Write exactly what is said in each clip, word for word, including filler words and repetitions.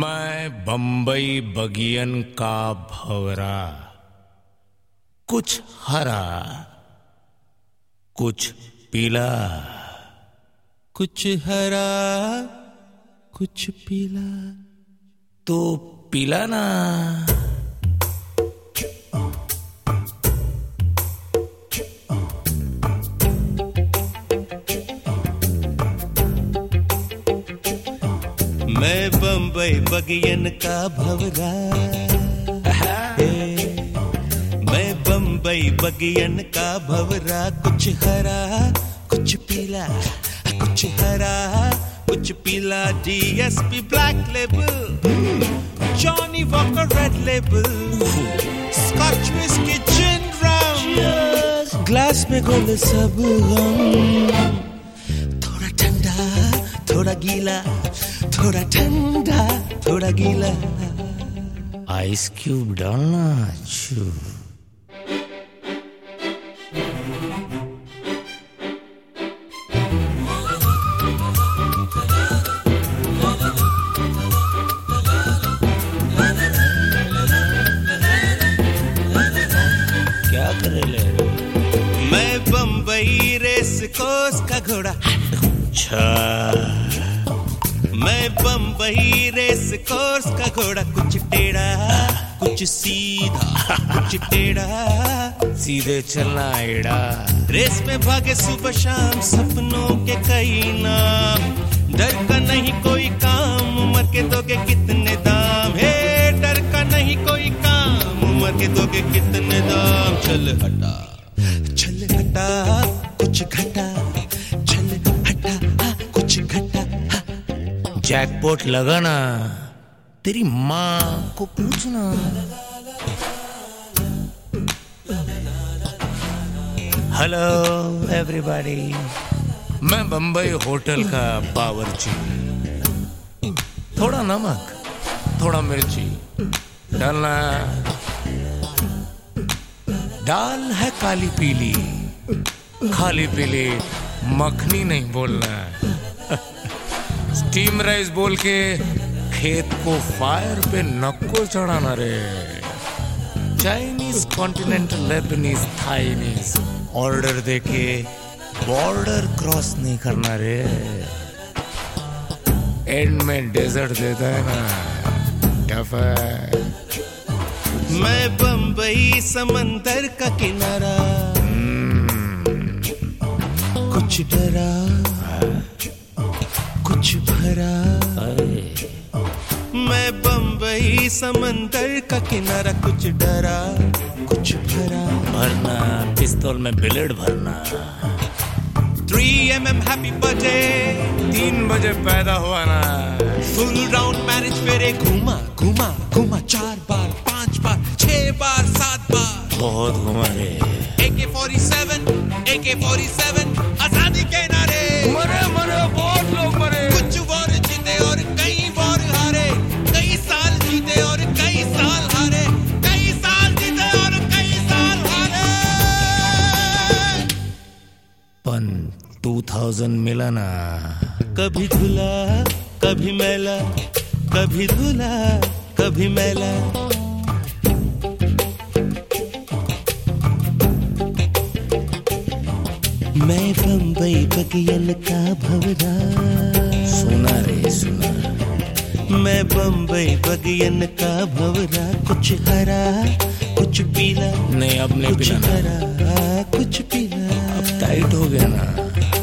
मैं बम्बई बगियन का भंवरा, कुछ हरा कुछ पीला, कुछ हरा कुछ पीला, तो पीला ना। मैं बम्बई बगियन का भंवरा, मैं बम्बई बगियन का भंवरा, कुछ हरा कुछ पीला, कुछ हरा कुछ पीला, DSP black label, Johnnie Walker red label, scotch whisky gin rum, glass में घोल सब गम, थोड़ा ठंडा थोड़ा गीला, थोड़ा ठंडा थोड़ा गीला, आइस क्यूब डालना छू। क्या करे ले? मैं बम्बई रेस कोर्स का घोड़ा, अच्छा मैं बम्बई रेस कोर्स का घोड़ा, कुछ टेढ़ा कुछ सीधा, कुछ टेढ़ा सीधे चलना एड़ा, रेस में भागे सुबह शाम सपनों के कई नाम, डर का नहीं कोई काम, उम्र के दोगे कितने दाम, हे डर का नहीं कोई काम, उम्र के दोगे कितने दाम, चल हटा चल हटा कुछ घटा, चल हटा कुछ घटा, जैकपॉट लगा ना, तेरी माँ को पूछना। हेलो एवरीबॉडी, मैं बम्बई होटल का बावर्ची, थोड़ा नमक थोड़ा मिर्ची डालना, दाल है काली पीली, खाली पीली मखनी नहीं बोलना, स्टीम राइस बोल के खेत को फायर पे नको चढ़ाना रे, Chinese continental Lebanese Thainese order देके बॉर्डर क्रॉस नहीं करना रे, एंड में डेजर्ट देता है ना, टफ है। मैं बम्बई समंदर का किनारा, कुछ डरा कुछ भरा, मैं बम्बई समंदर का किनारा, कुछ डरा कुछ भरा, भरना पिस्तौल में बिलेट भरना, three M M happy birthday, तीन बजे पैदा हुआ ना, फुल राउंड मैरिज फेरे, घूमा घूमा घूमा चार बार पांच बार छह बार सात बार, बहुत घुमा रे, ए के फोर्टी सेवन ए के फोर्टी सेवन आजादी के नारे, मरे मरे बहुत लोग मरे, कुछ वॉर जीते और कई वॉर हारे, कई साल जीते और कई साल हारे, कई साल जीते और कई साल हारे, पन टू थाउजेंड मिला ना, कभी धुला कभी मैला, कभी धुला कभी मैला, मैं बम्बई बगियन का भंवरा, सुना रे सुना, मैं बम्बई बगियन का भंवरा, कुछ हरा कुछ पीला, नहीं अब नहीं कुछ पिलाना, हरा कुछ पीला, अब टाइट हो गया ना,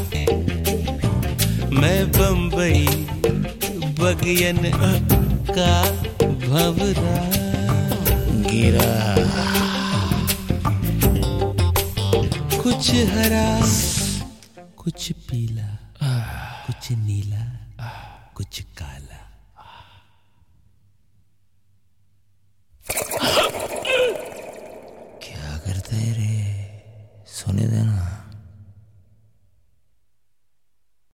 मैं बम्बई बगियन का भंवरा, गिरा कुछ हरा कुछ पीला, कुछ नीला कुछ काला।